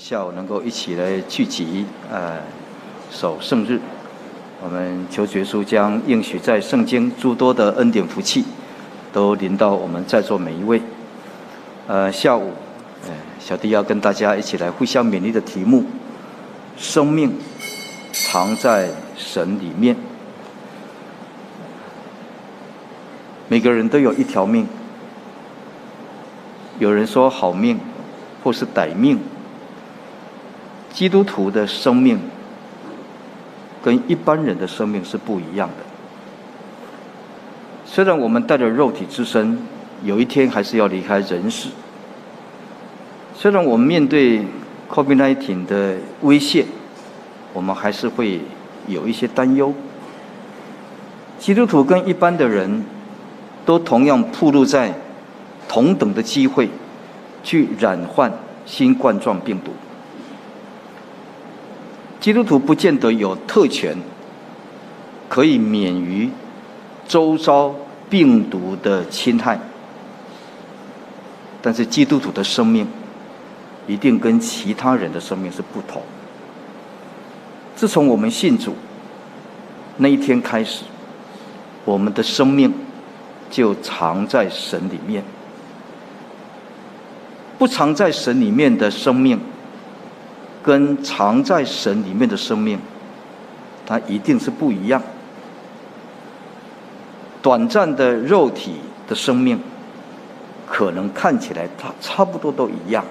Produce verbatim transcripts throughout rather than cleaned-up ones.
下午能够一起来聚集，呃，守圣日。我们求耶稣将应许在圣经诸多的恩典福气，都临到我们在座每一位。呃，下午，呃，小弟要跟大家一起来互相勉励的题目：生命藏在神里面。每个人都有一条命，有人说好命，或是歹命。基督徒的生命跟一般人的生命是不一样的。虽然我们带着肉体之身，有一天还是要离开人世。虽然我们面对 COVID 十九 的威胁，我们还是会有一些担忧。基督徒跟一般的人都同样暴露在同等的机会去染患新冠状病毒。基督徒不见得有特权，可以免于周遭病毒的侵害，但是基督徒的生命一定跟其他人的生命是不同。自从我们信主那一天开始，我们的生命就藏在神里面。不藏在神里面的生命跟藏在神里面的生命，它一定是不一样。短暂的肉体的生命可能看起来它差不多都一样，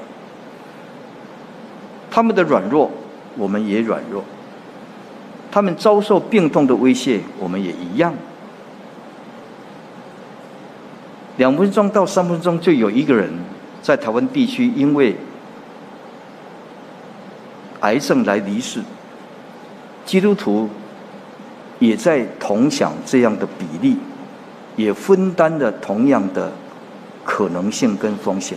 他们的软弱我们也软弱，他们遭受病痛的威胁我们也一样。两分钟到三分钟就有一个人在台湾地区因为癌症来离世，基督徒也在同享这样的比例，也分担了同样的可能性跟风险。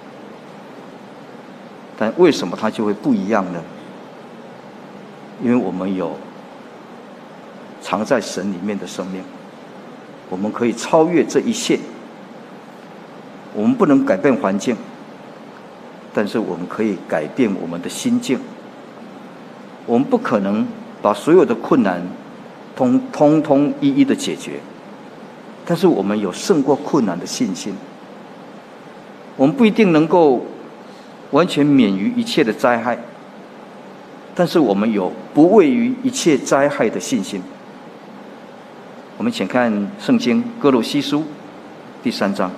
但为什么它就会不一样呢？因为我们有藏在神里面的生命，我们可以超越这一切。我们不能改变环境，但是我们可以改变我们的心境。我们不可能把所有的困难通通通一一的解决，但是我们有胜过困难的信心。我们不一定能够完全免于一切的灾害，但是我们有不畏于一切灾害的信心。我们请看圣经哥罗西书第三章。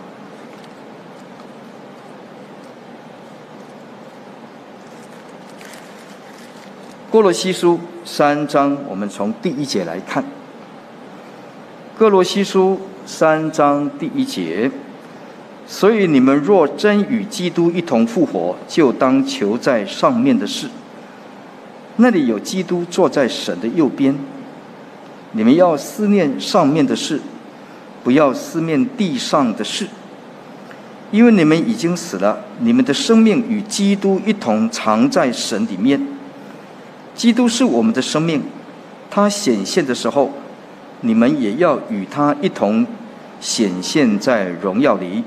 哥罗西书三章，我们从第一节来看。哥罗西书三章第一节，所以你们若真与基督一同复活，就当求在上面的事，那里有基督坐在神的右边。你们要思念上面的事，不要思念地上的事，因为你们已经死了，你们的生命与基督一同藏在神里面。基督是我们的生命，他显现的时候，你们也要与他一同显现在荣耀里。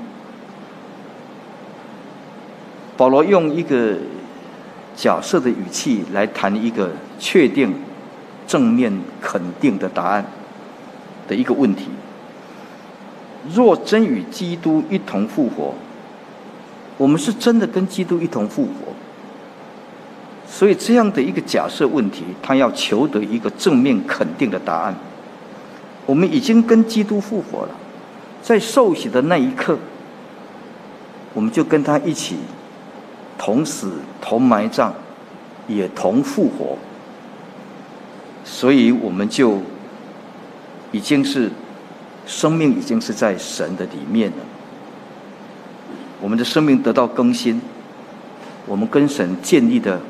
保罗用一个假设的语气来谈一个确定、正面、肯定的答案的一个问题：若真与基督一同复活，我们是真的跟基督一同复活。所以这样的一个假设问题，他要求得一个正面肯定的答案。我们已经跟基督复活了，在受洗的那一刻，我们就跟他一起同死同埋葬，也同复活。所以我们就已经是生命已经是在神的里面了。我们的生命得到更新，我们跟神建立的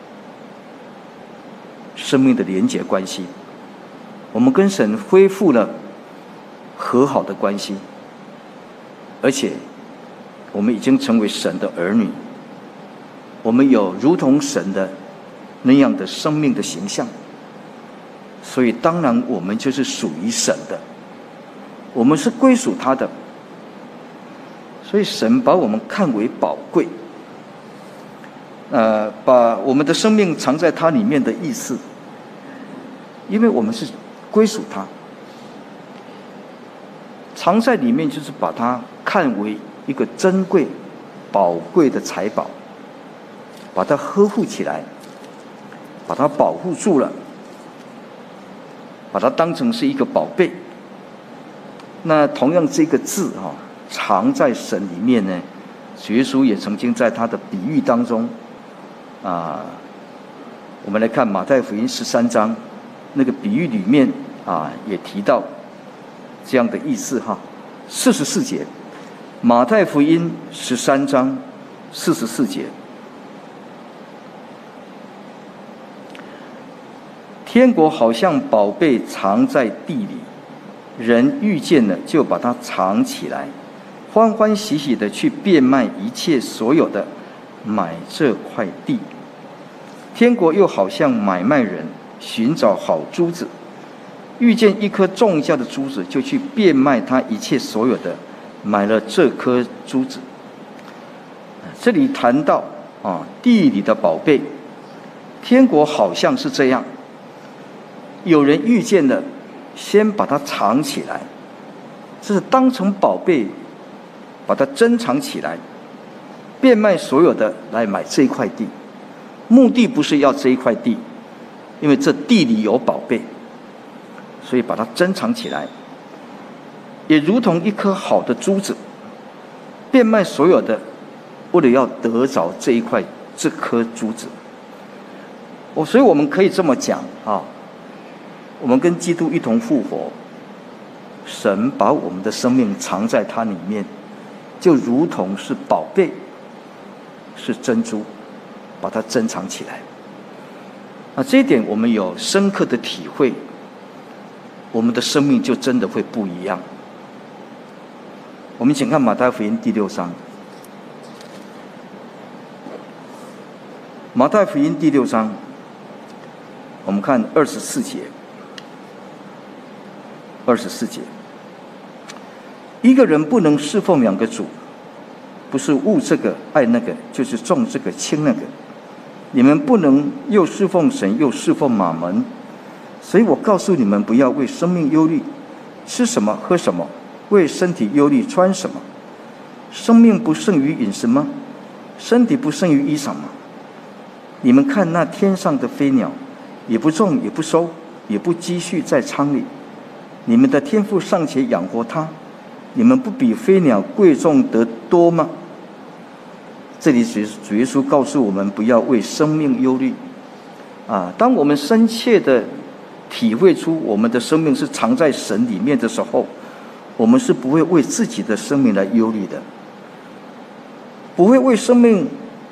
生命的连结关系，我们跟神恢复了和好的关系，而且我们已经成为神的儿女，我们有如同神的那样的生命的形象，所以当然我们就是属于神的，我们是归属他的，所以神把我们看为宝贵。呃把我们的生命藏在他里面的意思，因为我们是归属他，藏在里面就是把它看为一个珍贵、宝贵的财宝，把它呵护起来，把它保护住了，把它当成是一个宝贝。那同样这个字啊，藏在神里面呢，耶稣也曾经在他的比喻当中啊，我们来看马太福音十三章那个比喻里面啊，也提到这样的意思哈。四十四节，马太福音十三章四十四节，天国好像宝贝藏在地里，人遇见了就把它藏起来，欢欢喜喜的去变卖一切所有的，买这块地。天国又好像买卖人寻找好珠子，遇见一颗重价的珠子，就去变卖他一切所有的，买了这颗珠子。这里谈到啊，地里的宝贝，天国好像是这样，有人遇见了，先把它藏起来，这是当成宝贝，把它珍藏起来，变卖所有的来买这一块地。目的不是要这一块地，因为这地里有宝贝，所以把它珍藏起来，也如同一颗好的珠子，变卖所有的，为了要得着这一块这颗珠子。我所以我们可以这么讲啊，我们跟基督一同复活，神把我们的生命藏在他里面，就如同是宝贝，是珍珠，把它珍藏起来。啊，这一点我们有深刻的体会，我们的生命就真的会不一样。我们请看马太福音第六章，马太福音第六章，我们看二十四节，二十四节，一个人不能侍奉两个主，不是恶这个爱那个，就是重这个轻那个。你们不能又侍奉神又侍奉马门，所以我告诉你们，不要为生命忧虑，吃什么喝什么；为身体忧虑，穿什么。生命不胜于饮食吗？身体不胜于衣裳吗？你们看那天上的飞鸟，也不种也不收，也不积蓄在仓里，你们的天父尚且养活它，你们不比飞鸟贵重得多吗？这里主耶稣告诉我们，不要为生命忧虑啊！当我们深切的体会出我们的生命是藏在神里面的时候，我们是不会为自己的生命来忧虑的，不会为生命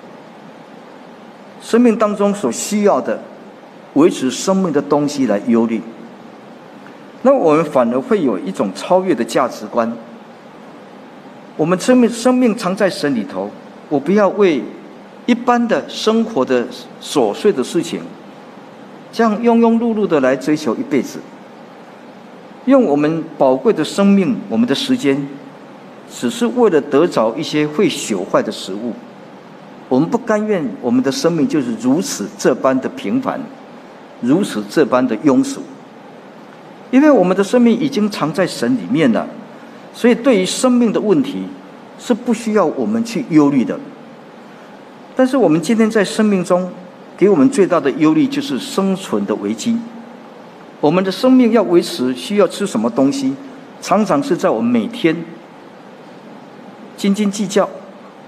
生命当中所需要的维持生命的东西来忧虑。那我们反而会有一种超越的价值观。我们生命生命藏在神里头，我不要为一般的生活的琐碎的事情，这样庸庸碌碌的来追求一辈子，用我们宝贵的生命，我们的时间，只是为了得着一些会朽坏的食物。我们不甘愿我们的生命就是如此这般的平凡，如此这般的庸俗，因为我们的生命已经藏在神里面了，所以对于生命的问题是不需要我们去忧虑的。但是我们今天在生命中给我们最大的忧虑就是生存的危机。我们的生命要维持，需要吃什么东西，常常是在我们每天斤斤计较，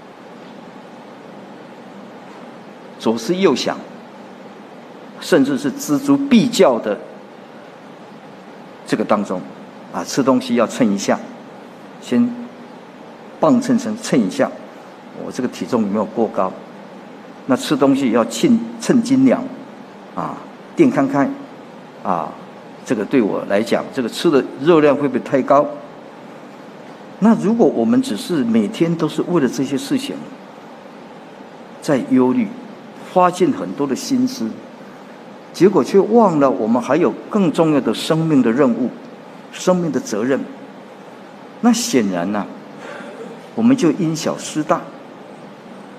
左思右想，甚至是锱铢必较的这个当中啊，吃东西要称一下，先磅秤称称一下，我这个体重有没有过高？那吃东西要称称斤两，啊，电看看，啊，这个对我来讲，这个吃的热量会不会太高？那如果我们只是每天都是为了这些事情在忧虑，花尽很多的心思，结果却忘了我们还有更重要的生命的任务、生命的责任，那显然呢、啊，我们就因小失大。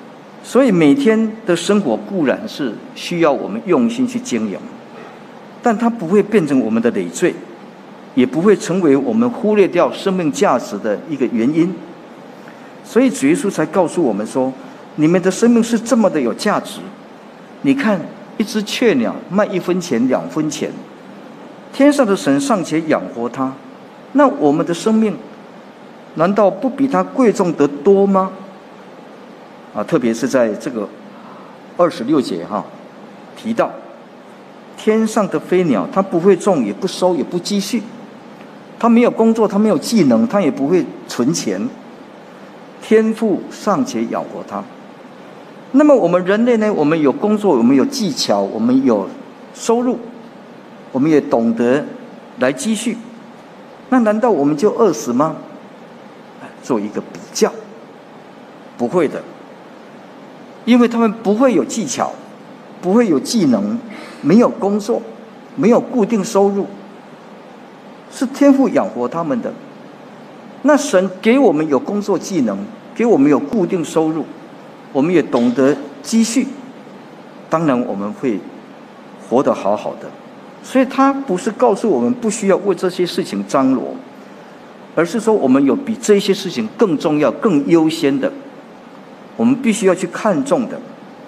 所以每天的生活固然是需要我们用心去经营，但它不会变成我们的累赘，也不会成为我们忽略掉生命价值的一个原因。所以主耶稣才告诉我们说，你们的生命是这么的有价值。你看一只雀鸟卖一分钱两分钱，天上的神尚且养活它，那我们的生命难道不比它贵重得多吗？啊，特别是在这个二十六节哈，提到天上的飞鸟，它不会种，也不收，也不积蓄，它没有工作，它没有技能，它也不会存钱，天父尚且养活它。那么我们人类呢？我们有工作，我们有技巧，我们有收入，我们也懂得来积蓄，那难道我们就饿死吗？做一个比较，不会的，因为他们不会有技巧，不会有技能，没有工作，没有固定收入，是天父养活他们的。那神给我们有工作技能，给我们有固定收入，我们也懂得积蓄，当然我们会活得好好的。所以他不是告诉我们不需要为这些事情张罗，而是说我们有比这些事情更重要、更优先的，我们必须要去看重的。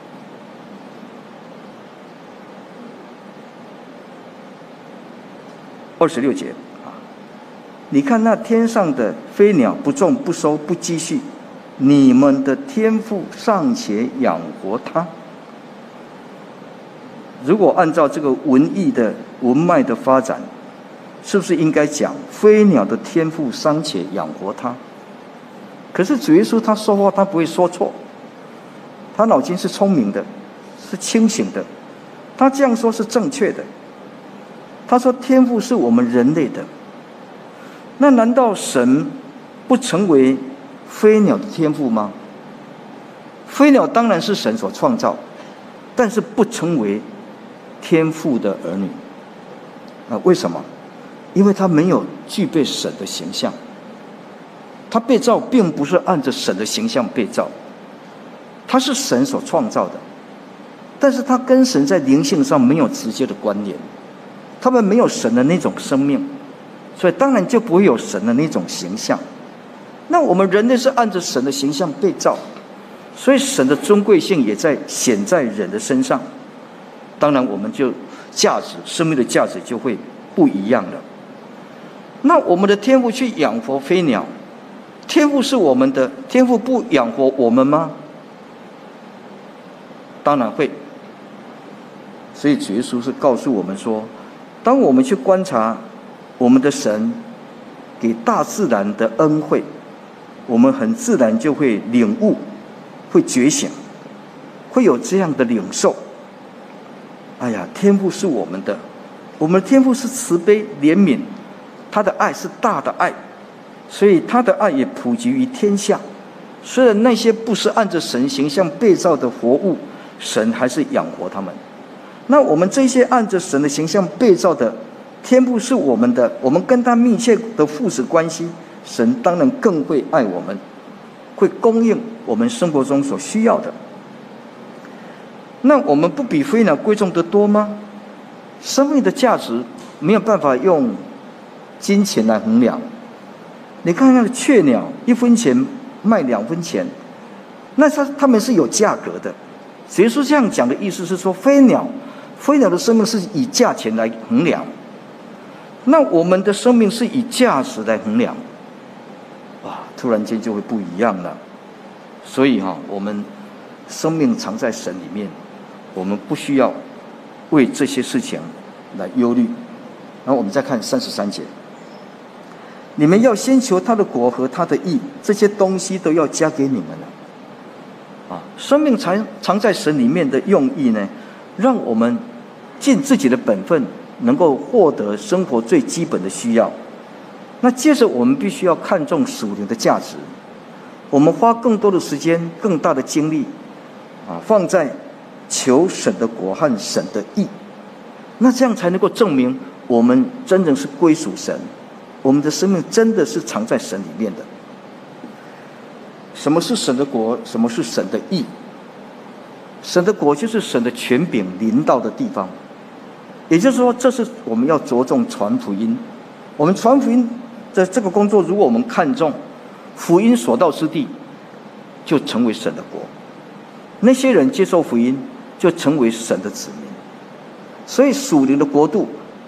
二十六节啊，你看那天上的飞鸟，不种不收不积蓄，你们的天父尚且养活它。如果按照这个文艺的文脉的发展，是不是应该讲飞鸟的天父尚且养活它？可是主耶稣他说话他不会说错，他脑筋是聪明的，是清醒的，他这样说是正确的。他说天父是我们人类的，那难道神不成为飞鸟的天父吗？飞鸟当然是神所创造，但是不成为天父的儿女。啊，为什么？因为他没有具备神的形象，他被造并不是按着神的形象被造，他是神所创造的，但是他跟神在灵性上没有直接的关联，他们没有神的那种生命，所以当然就不会有神的那种形象。那我们人类是按着神的形象被造，所以神的尊贵性也在显在人的身上，当然我们就价值生命的价值就会不一样了。那我们的天父去养活飞鸟，天父是我们的，天父不养活我们吗？当然会。所以主耶稣是告诉我们说，当我们去观察我们的神给大自然的恩惠，我们很自然就会领悟，会觉醒，会有这样的领受。哎呀，天父是我们的，我们的天父是慈悲怜悯，他的爱是大的爱，所以他的爱也普及于天下。虽然那些不是按着神形象被造的活物，神还是养活他们。那我们这些按着神的形象被造的，天父是我们的，我们跟他密切的父子关系，神当然更会爱我们，会供应我们生活中所需要的。那我们不比飞鸟贵重得多吗？生命的价值没有办法用金钱来衡量。你看那个雀鸟，一分钱卖两分钱，那它它们是有价格的。耶稣这样讲的意思是说，飞鸟飞鸟的生命是以价钱来衡量，那我们的生命是以价值来衡量，哇，突然间就会不一样了。所以哈、哦，我们生命藏在神里面，我们不需要为这些事情来忧虑。然后我们再看三十三节，你们要先求他的国和他的义，这些东西都要加给你们了。啊，生命藏藏在神里面的用意呢，让我们尽自己的本分，能够获得生活最基本的需要。那接着我们必须要看重属灵的价值，我们花更多的时间、更大的精力啊，放在求神的国和神的义，那这样才能够证明我们真正是归属神，我们的生命真的是藏在神里面的。什么是神的国？什么是神的义？ 神的国就是神的权柄临到的地方。也就是说，这是我们要着重传福音。我们传福音的这个工作，如果我们看重福音所到之地，就成为神的国。那些人接受福音，就成为神的子民。所以属灵的国度，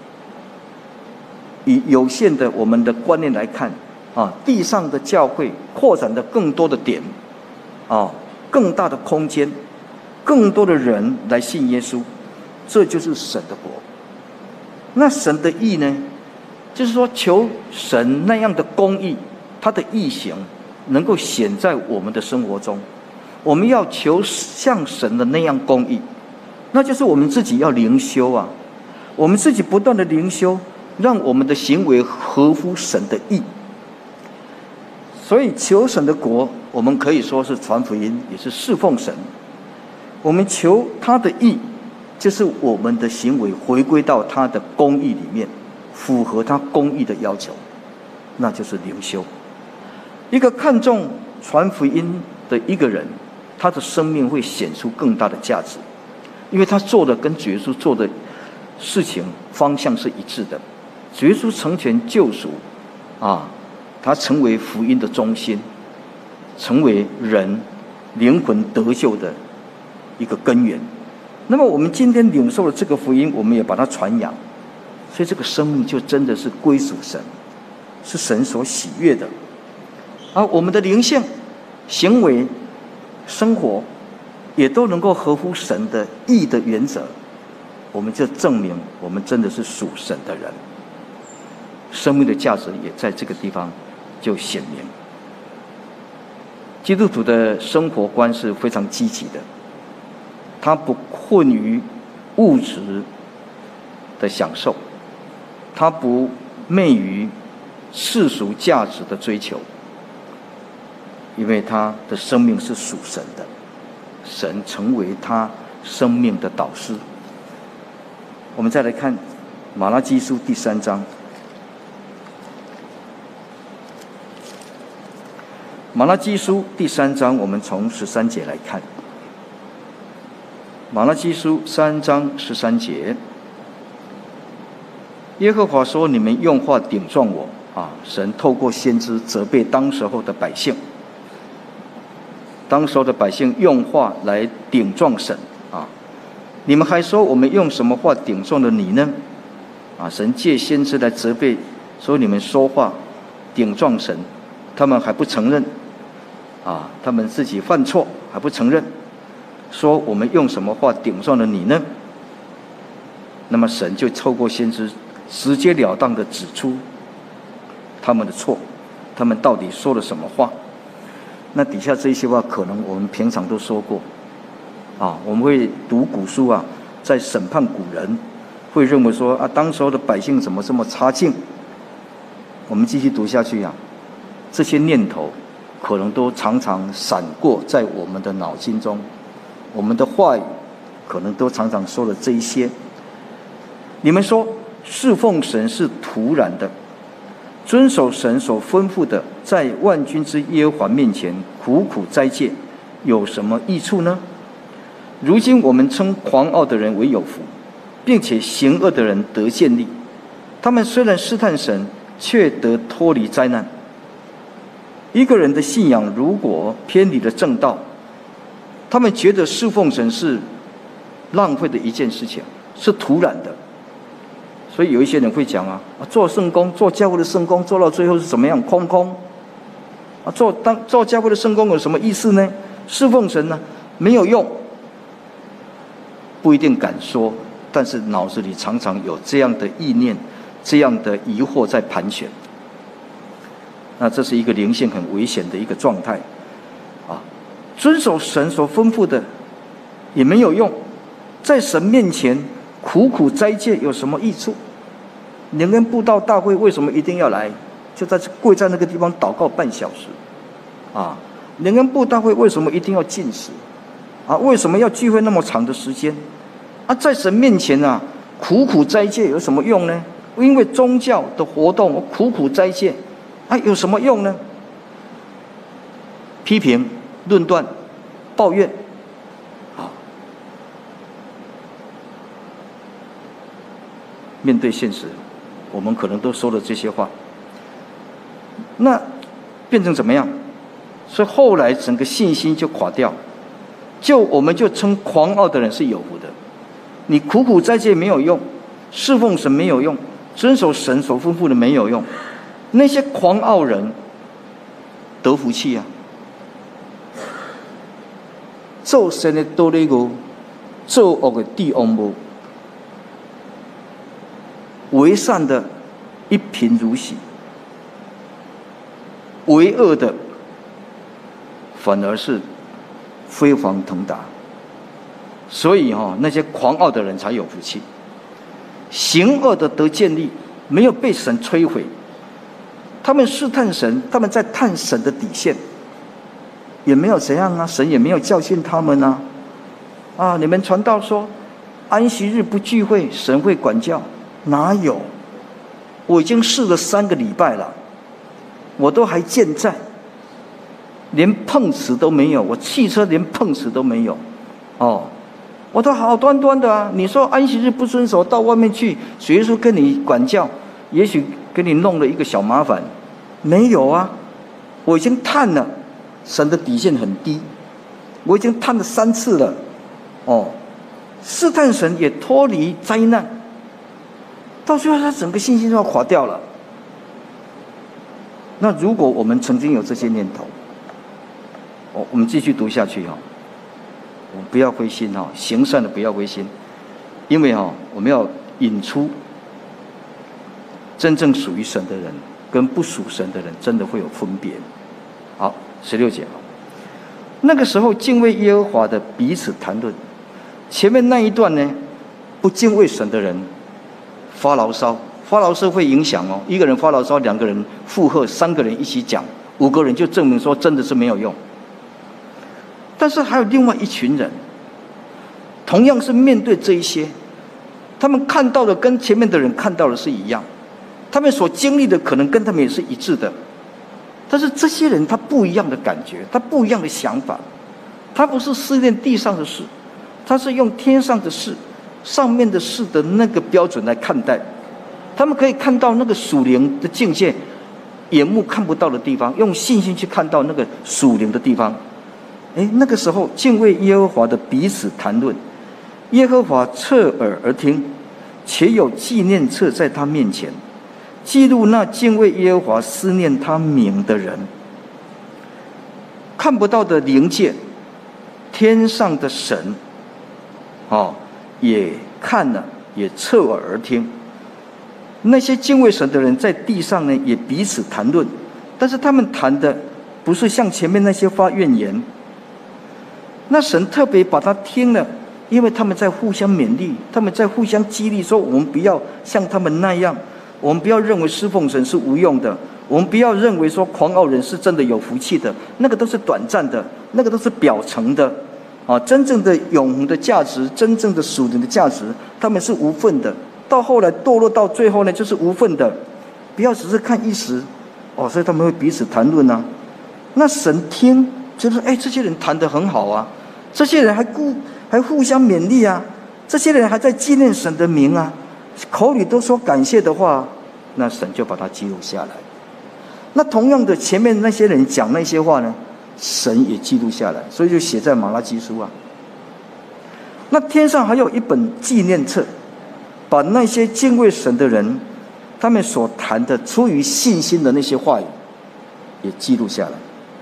以有限的我们的观念来看，啊，地上的教会扩展的更多的点，啊，更大的空间，更多的人来信耶稣，这就是神的国。那神的义呢？就是说，求神那样的公义，他的义行能够显在我们的生活中。我们要求像神的那样公义，那就是我们自己要灵修啊，我们自己不断的灵修，让我们的行为合乎神的义。所以求神的国，我们可以说是传福音，也是侍奉神。我们求他的义，就是我们的行为回归到他的公义里面，符合他公义的要求，那就是灵修。一个看重传福音的一个人，他的生命会显出更大的价值，因为他做的跟主耶稣做的事情方向是一致的。主耶稣成全救赎啊，他成为福音的中心，成为人灵魂得救的一个根源。那么我们今天领受了这个福音，我们也把它传扬，所以这个生命就真的是归属神，是神所喜悦的。而我们的灵性、行为、生活也都能够合乎神的义的原则，我们就证明我们真的是属神的人。生命的价值也在这个地方就显明。基督徒的生活观是非常积极的，他不困于物质的享受，他不昧于世俗价值的追求，因为他的生命是属神的，神成为他生命的导师。我们再来看马拉基书第三章。马拉基书第三章，我们从十三节来看。马拉基书三章十三节，耶和华说：“你们用话顶撞我啊！”神透过先知责备当时候的百姓，当时候的百姓用话来顶撞神啊！你们还说我们用什么话顶撞了你呢？啊！神借先知来责备，说你们说话顶撞神，他们还不承认。啊，他们自己犯错还不承认，说我们用什么话顶撞了你呢？那么神就透过先知直截了当的指出他们的错，他们到底说了什么话。那底下这些话可能我们平常都说过啊，我们会读古书啊，在审判古人，会认为说啊，当时候的百姓怎么这么差劲。我们继续读下去啊，这些念头可能都常常闪过在我们的脑筋中，我们的话语可能都常常说了这一些。你们说侍奉神是徒然的，遵守神所吩咐的，在万军之耶和华面前苦苦斋戒，有什么益处呢？如今我们称狂傲的人为有福，并且行恶的人得建立。他们虽然试探神，却得脱离灾难。一个人的信仰如果偏离了正道，他们觉得侍奉神是浪费的一件事情，是徒然的。所以有一些人会讲啊，做圣工，做教会的圣工，做到最后是怎么样？空空啊！做当做教会的圣工有什么意思呢？侍奉神呢，没有用。不一定敢说，但是脑子里常常有这样的意念，这样的疑惑在盘旋。那这是一个灵性很危险的一个状态啊！遵守神所吩咐的也没有用，在神面前苦苦斋戒有什么益处？你跟布道大会为什么一定要来？就在跪在那个地方祷告半小时啊！你跟布道会为什么一定要禁食啊？为什么要聚会那么长的时间啊？在神面前啊，苦苦斋戒有什么用呢？因为宗教的活动苦苦斋戒啊，有什么用呢？批评、论断、抱怨，啊， 面对现实，我们可能都说了这些话。那变成怎么样？所以后来整个信心就垮掉，就我们就称狂傲的人是有福的。你苦苦斋戒没有用，侍奉神没有用，遵守神所吩咐的没有用，那些狂傲人得福气啊！做神的多利个，做恶的地王母，为善的一贫如洗，为恶的反而是飞黄腾达。所以哈、哦，那些狂傲的人才有福气，行恶的得建立，没有被神摧毁。他们试探神，他们在探神的底线，也没有怎样啊，神也没有教训他们啊。啊，你们传道说安息日不聚会，神会管教，哪有？我已经试了三个礼拜了，我都还健在，连碰瓷都没有，我汽车连碰瓷都没有，哦。我都好端端的啊！你说安息日不遵守，到外面去，主耶稣跟你管教，也许给你弄了一个小麻烦，没有啊！我已经探了，神的底线很低，我已经探了三次了，哦，试探神也脱离灾难，到最后他整个信心就要垮掉了。那如果我们曾经有这些念头，哦，我们继续读下去哈、哦。我们不要灰心哈，行善的不要灰心，因为哈，我们要引出真正属于神的人跟不属神的人，真的会有分别。好，十六节，那个时候敬畏耶和华的彼此谈论。前面那一段呢，不敬畏神的人发牢骚，发牢骚会影响哦，一个人发牢骚，两个人附和，三个人一起讲，五个人就证明说真的是没有用。但是还有另外一群人，同样是面对这一些，他们看到的跟前面的人看到的是一样，他们所经历的可能跟他们也是一致的，但是这些人他不一样的感觉，他不一样的想法，他不是思念地上的事，他是用天上的事、上面的事的那个标准来看待，他们可以看到那个属灵的境界，眼目看不到的地方，用信心去看到那个属灵的地方。哎，那个时候敬畏耶和华的彼此谈论，耶和华侧耳而听，且有纪念册在他面前，记录那敬畏耶和华、思念他名的人。看不到的灵界，天上的神，哦，也看了，也侧耳而听。那些敬畏神的人在地上呢，也彼此谈论，但是他们谈的不是像前面那些发怨言。那神特别把他听了，因为他们在互相勉励，他们在互相激励，说我们不要像他们那样，我们不要认为侍奉神是无用的，我们不要认为说狂傲人是真的有福气的，那个都是短暂的，那个都是表层的，啊，真正的永恒的价值，真正的属灵的价值，他们是无份的。到后来堕落到最后呢，就是无份的，不要只是看一时，哦，所以他们会彼此谈论啊。那神听，就是哎，这些人谈得很好啊，这些人还互还互相勉励啊，这些人还在纪念神的名啊，口里都说感谢的话，那神就把它记录下来。那同样的，前面那些人讲那些话呢，神也记录下来，所以就写在马拉基书啊。那天上还有一本纪念册，把那些敬畏神的人，他们所谈的出于信心的那些话语，也记录下来。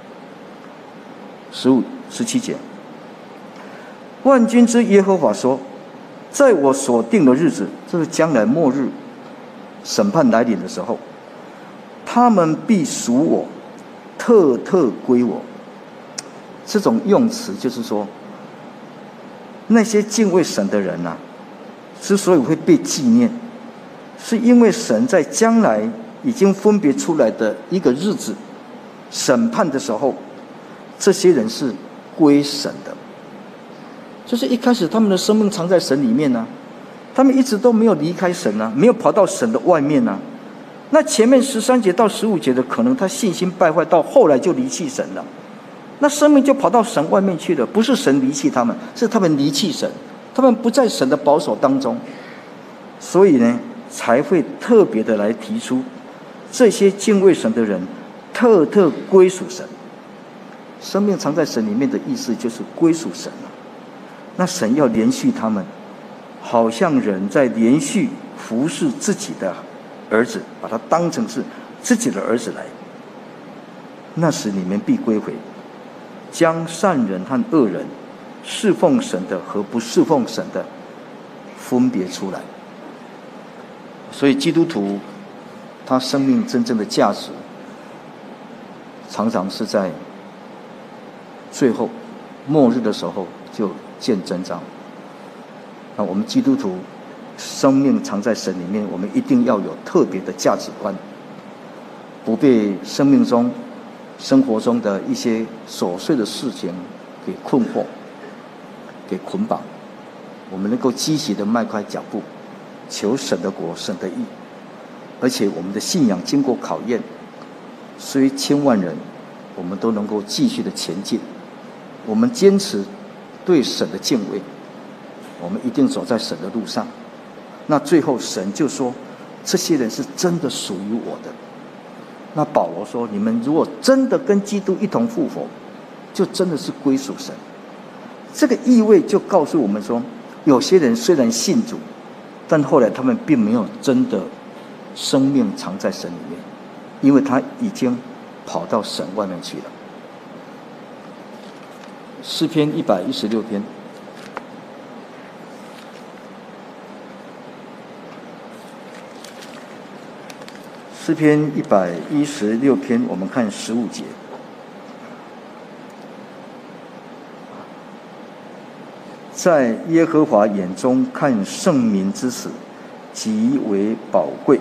十五、十七节，万军之耶和华说：“在我所定的日子，这是将来末日审判来临的时候，他们必属我，特特归我。”这种用词就是说，那些敬畏神的人啊，之所以会被纪念，是因为神在将来已经分别出来的一个日子，审判的时候，这些人是归神的。就是一开始他们的生命藏在神里面啊，他们一直都没有离开神啊，没有跑到神的外面啊。那前面十三节到十五节的，可能他信心败坏，到后来就离弃神了，那生命就跑到神外面去了。不是神离弃他们，是他们离弃神，他们不在神的保守当中。所以呢， 才会特别的来提出，这些敬畏神的人特特归属神。生命藏在神里面的意思就是归属神了。那神要连续他们，好像人在连续服侍自己的儿子，把他当成是自己的儿子来。那时你们必归回，将善人和恶人，侍奉神的和不侍奉神的分别出来。所以基督徒他生命真正的价值，常常是在最后末日的时候就见真章。那我们基督徒生命藏在神里面，我们一定要有特别的价值观，不被生命中生活中的一些琐碎的事情给困惑、给捆绑。我们能够积极的迈开脚步，求神的国、神的义，而且我们的信仰经过考验，虽千万人，我们都能够继续的前进。我们坚持对神的敬畏，我们一定走在神的路上。那最后神就说，这些人是真的属于我的。那保罗说，你们如果真的跟基督一同复活，就真的是归属神。这个意味就告诉我们说，有些人虽然信主，但后来他们并没有真的生命藏在神里面，因为他已经跑到神外面去了。诗篇一百一十六篇，诗篇一百一十六篇，我们看十五节。在耶和华眼中看圣民之死极为宝贵。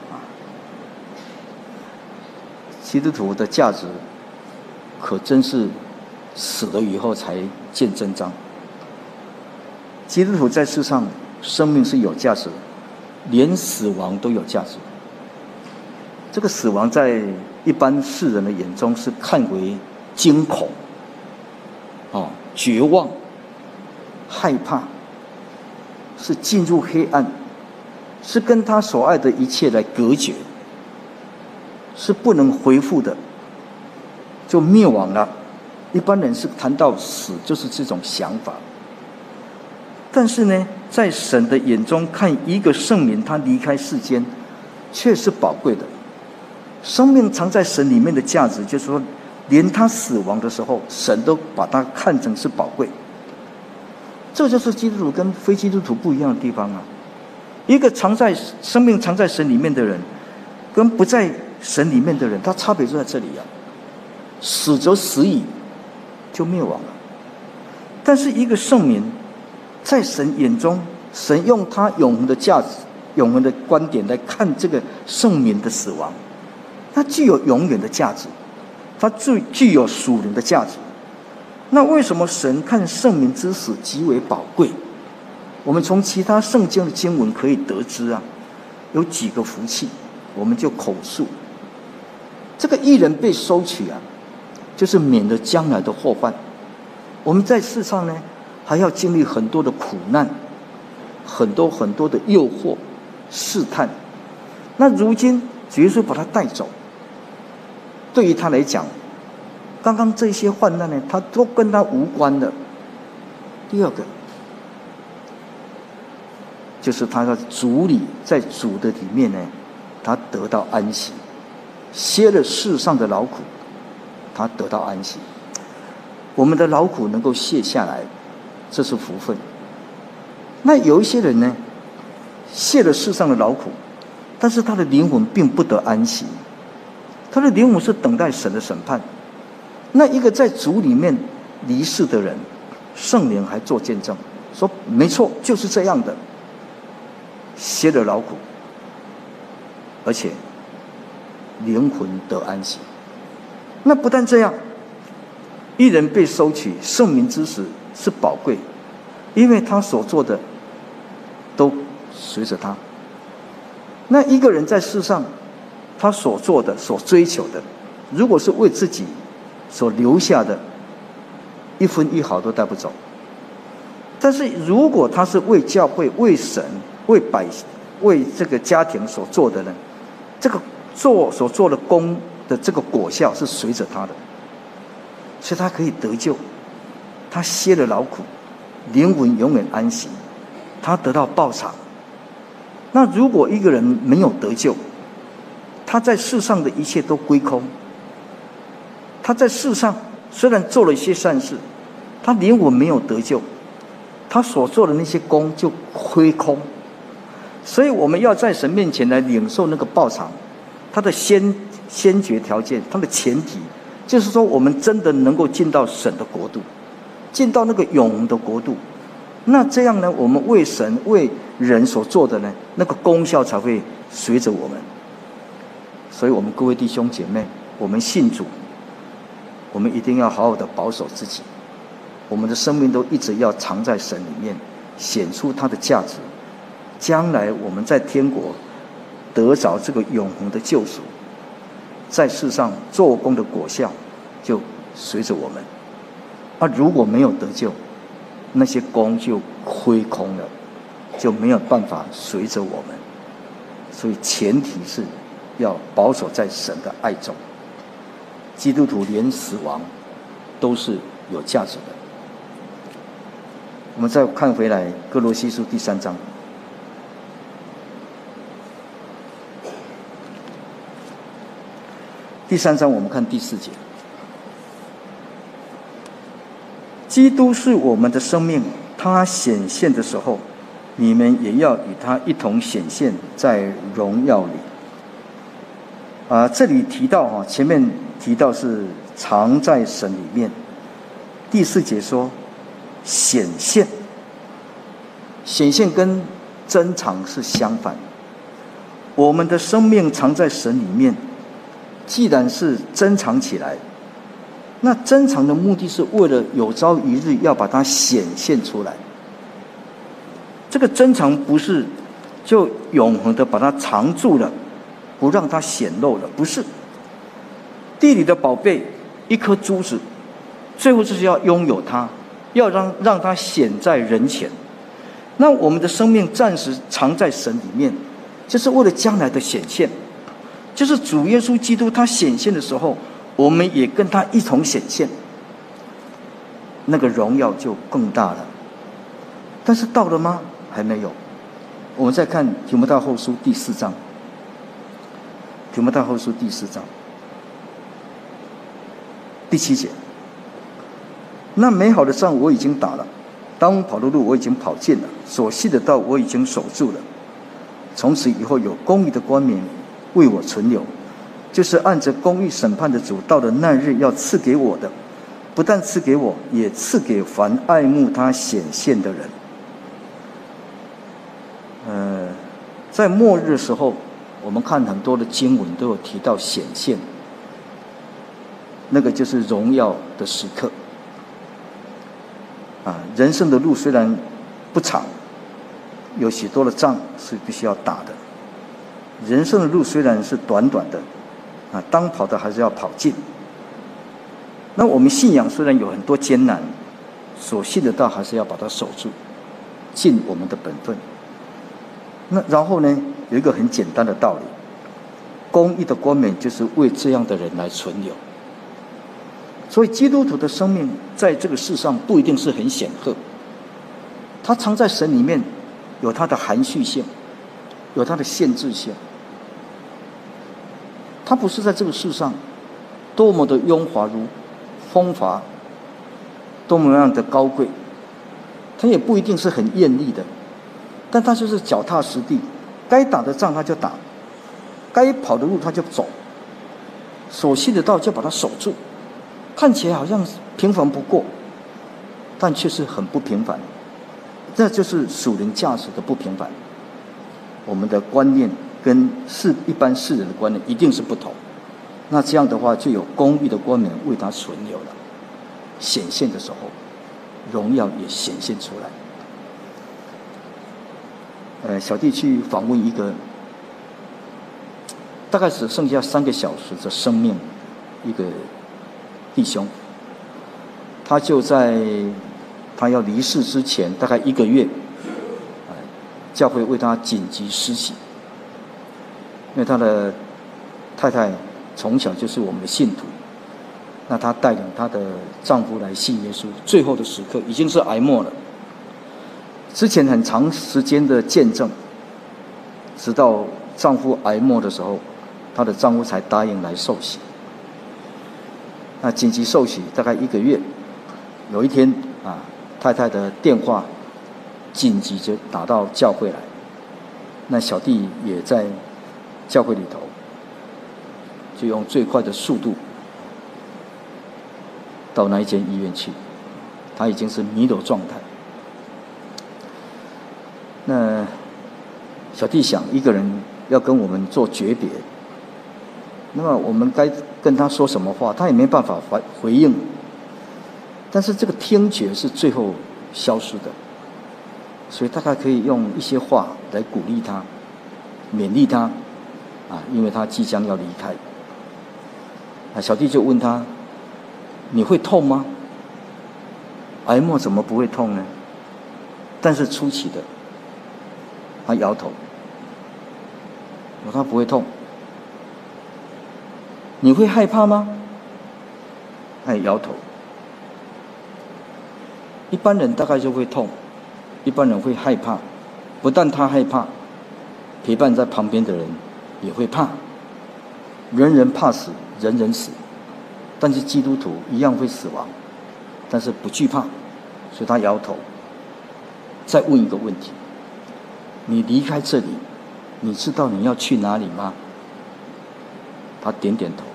基督徒的价值可真是死了以后才见真章。基督徒在世上生命是有价值的，连死亡都有价值。这个死亡在一般世人的眼中是看为惊恐、哦、绝望、害怕，是进入黑暗，是跟他所爱的一切来隔绝，是不能回复的，就灭亡了。一般人是谈到死就是这种想法，但是呢，在神的眼中看一个圣民他离开世间却是宝贵的。生命藏在神里面的价值，就是说连他死亡的时候，神都把他看成是宝贵。这就是基督徒跟非基督徒不一样的地方啊！一个藏在生命藏在神里面的人，跟不在神里面的人，他差别就在这里啊。死则死矣，就灭亡了。但是一个圣民，在神眼中，神用他永恒的价值、永恒的观点来看这个圣民的死亡，它具有永远的价值，它具具有属灵的价值。那为什么神看圣民之死极为宝贵？我们从其他圣经的经文可以得知啊，有几个福气，我们就口述。这个义人被收取啊，就是免了将来的祸患。我们在世上呢，还要经历很多的苦难，很多很多的诱惑、试探。那如今耶稣把他带走，对于他来讲，刚刚这些患难呢，他都跟他无关的。第二个，就是他在主里，在主的里面呢，他得到安息，歇了世上的劳苦，他得到安息。我们的劳苦能够卸下来，这是福分。那有一些人呢，卸了世上的劳苦，但是他的灵魂并不得安息，他的灵魂是等待神的审判。那一个在主里面离世的人，圣灵还做见证，说没错，就是这样的，歇了劳苦，而且灵魂得安息。那不但这样，一人被收取，圣民之死是宝贵，因为他所做的都随着他。那一个人在世上，他所做的、所追求的，如果是为自己所留下的，一分一毫都带不走。但是如果他是为教会、为神、为百为这个家庭所做的呢，这个做所做的功的这个果效是随着他的，所以他可以得救，他歇了劳苦，灵魂永远安息，他得到报偿。那如果一个人没有得救，他在世上的一切都归空，他在世上虽然做了一些善事，他灵魂没有得救，他所做的那些功就亏空。所以我们要在神面前来领受那个报偿，他的先先决条件，他的前提就是说，我们真的能够进到神的国度，进到那个永恒的国度。那这样呢，我们为神为人所做的呢，那个功效才会随着我们。所以我们各位弟兄姐妹，我们信主，我们一定要好好的保守自己，我们的生命都一直要藏在神里面，显出它的价值。将来我们在天国得着这个永恒的救赎，在世上做工的果效就随着我们。啊，如果没有得救，那些功就亏空了，就没有办法随着我们。所以前提是要保守在神的爱中。基督徒连死亡都是有价值的。我们再看回来哥罗西书第三章，第三章我们看第四节。基督是我们的生命，他显现的时候，你们也要与他一同显现在荣耀里。啊，这里提到哈，前面提到是藏在神里面，第四节说显现，显现跟珍藏是相反。我们的生命藏在神里面，既然是珍藏起来，那珍藏的目的是为了有朝一日要把它显现出来。这个珍藏不是就永恒的把它藏住了，不让它显露了，不是。地里的宝贝，一颗珠子，最后就是要拥有它，要让让它显在人前。那我们的生命暂时藏在神里面，就是为了将来的显现，就是主耶稣基督他显现的时候，我们也跟他一同显现，那个荣耀就更大了。但是到了吗？还没有。我们再看提摩太后书第四章，提摩太后书第四章第七节，那美好的仗我已经打了，当跑的路我已经跑尽了，所信的道我已经守住了。从此以后有公义的冠冕为我存留，就是按着公义审判的主到了那日要赐给我的，不但赐给我，也赐给凡爱慕他显现的人。呃，在末日的时候，我们看很多的经文都有提到显现，那个就是荣耀的时刻。啊，人生的路虽然不长，有许多的仗是必须要打的。人生的路虽然是短短的，啊，当跑的还是要跑尽。那我们信仰虽然有很多艰难，所信的道还是要把它守住，尽我们的本分。那然后呢，有一个很简单的道理，公义的冠冕就是为这样的人来存留。所以基督徒的生命在这个世上不一定是很显赫，它藏在神里面有它的含蓄性，有它的限制性。它不是在这个世上多么的雍华如风华，多么样的高贵，它也不一定是很艳丽的，但它就是脚踏实地，该打的仗他就打，该跑的路他就走，所信的道就把它守住。看起来好像平凡不过，但却是很不平凡。这就是属灵价值的不平凡。我们的观念跟世一般世人的观念一定是不同。那这样的话，就有公义的冠冕为他存留了。显现的时候，荣耀也显现出来。呃，小弟去访问一个，大概只剩下三个小时的生命，一个弟兄，他就在他要离世之前大概一个月，呃， 教会为他紧急施洗，因为他的太太从小就是我们的信徒，那她带领她的丈夫来信耶稣，最后的时刻已经是癌末了。之前很长时间的见证，直到丈夫癌末的时候，她的丈夫才答应来受洗。那紧急受洗大概一个月，有一天啊，太太的电话紧急就打到教会来，那小弟也在教会里头，就用最快的速度到那一间医院去，他已经是弥留状态。那小弟想，一个人要跟我们做诀别，那么我们该跟他说什么话？他也没办法回应。但是这个听觉是最后消失的，所以大概可以用一些话来鼓励他、勉励他啊，因为他即将要离开。啊，小弟就问他：“你会痛吗？癌末怎么不会痛呢？”但是初期的，他摇头，他不会痛。你会害怕吗？他也摇头。一般人大概就会痛，一般人会害怕，不但他害怕，陪伴在旁边的人也会怕。人人怕死，人人死，但是基督徒一样会死亡，但是不惧怕，所以他摇头。再问一个问题：你离开这里，你知道你要去哪里吗？他点点头。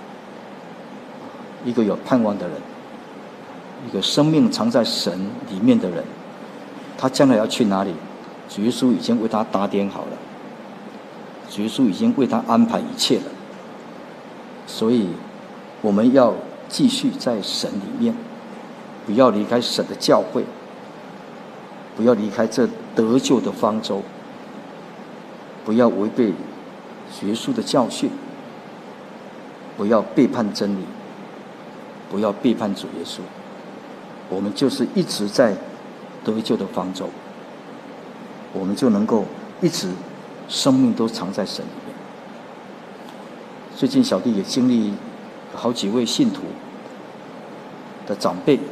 一个有盼望的人，一个生命藏在神里面的人，他将来要去哪里？主耶稣已经为他打点好了，主耶稣已经为他安排一切了。所以我们要继续在神里面，不要离开神的教会，不要离开这得救的方舟，不要违背耶稣的教训，不要背叛真理，不要背叛主耶稣。我们就是一直在得救的方舟，我们就能够一直生命都藏在神里面。最近小弟也经历好几位信徒的长辈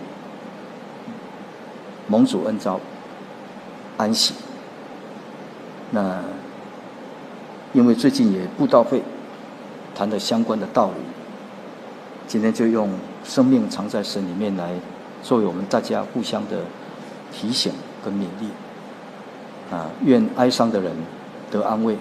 蒙主恩召安息，那因为最近也布道会谈的相关的道理，今天就用生命藏在神里面来作为我们大家互相的提醒跟勉励啊！愿哀伤的人得安慰，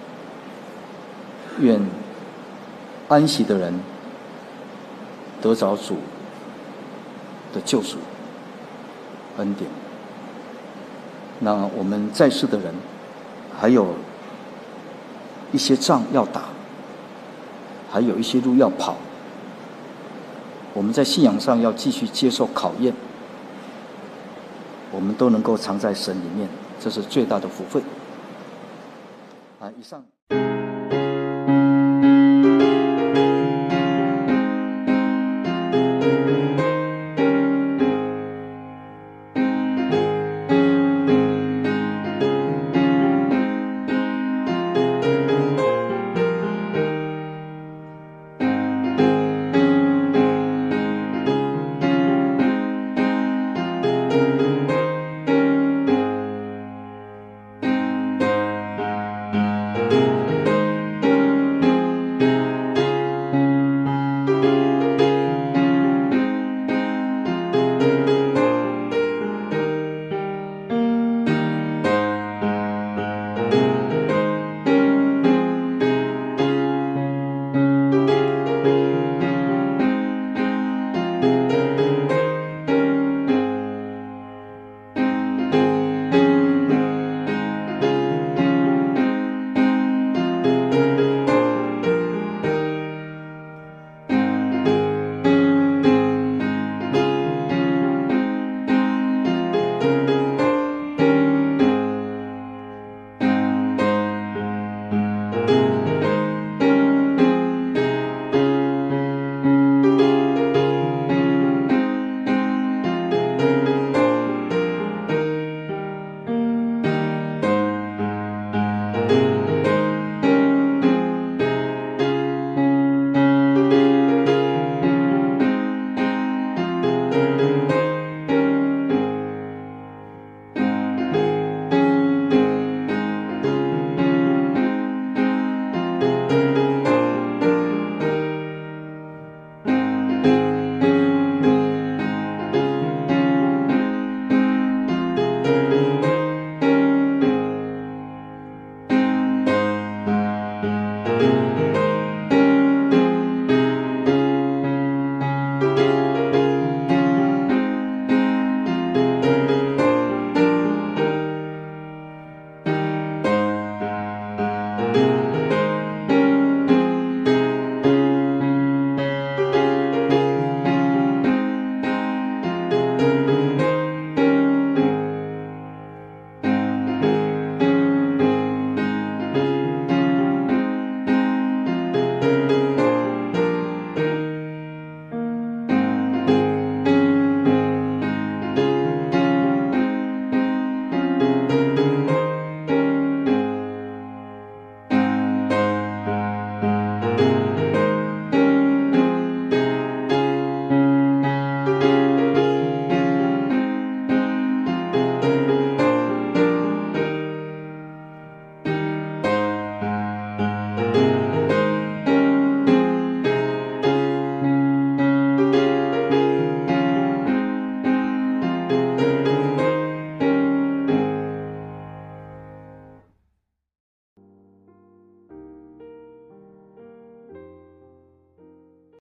愿安息的人得着主的救赎恩典。那我们在世的人还有一些仗要打，还有一些路要跑，我们在信仰上要继续接受考验，我们都能够藏在神里面，这是最大的福分。啊，以上。